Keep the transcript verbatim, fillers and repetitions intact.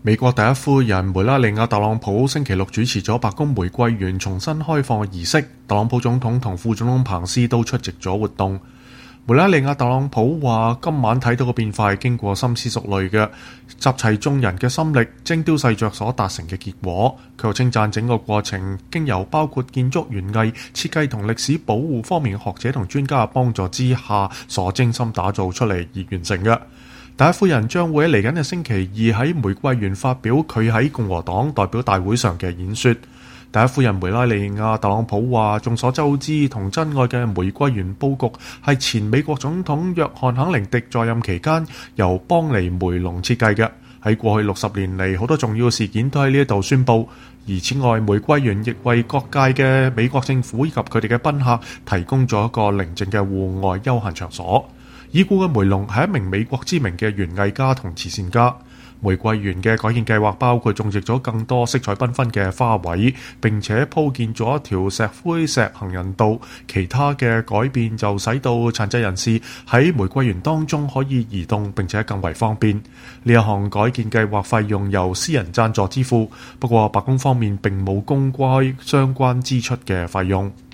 美國第一夫人梅拉尼亞特朗普星期六主持咗白宮玫瑰園重新開放嘅儀式，特朗普總統同副總統彭斯都出席咗活動。梅拉尼亞特朗普話：今晚睇到嘅變化係經過深思熟慮嘅，集齊眾人嘅心力，精雕細琢所達成嘅結果。佢又稱讚整個過程經由包括建築園藝、設計同歷史保護方面嘅學者同專家嘅幫助之下所精心打造出嚟而完成嘅。第一夫人將會喺嚟緊嘅星期二喺玫瑰園發表佢喺共和黨代表大會上嘅演說。第一夫人梅拉尼亞特朗普話：眾所周知同珍愛嘅玫瑰園佈局係前美國總統約翰肯寧迪在任期間由邦尼梅隆設計嘅。喺過去六十年嚟，好多重要事件都喺呢一度宣佈。而此外，玫瑰園亦為各界嘅美國政府以及佢哋嘅賓客提供咗一個寧靜嘅戶外休閒場所。已故嘅梅隆係一名美國知名嘅園藝家同慈善家。玫瑰園嘅改建計劃包括種植咗更多色彩繽紛嘅花卉，並且鋪建咗一條石灰石行人道。其他嘅改變就使到殘疾人士喺玫瑰園當中可以移動，並且更為方便。呢一項改建計劃費用由私人贊助支付，不過白宮方面並冇公開相關支出嘅費用。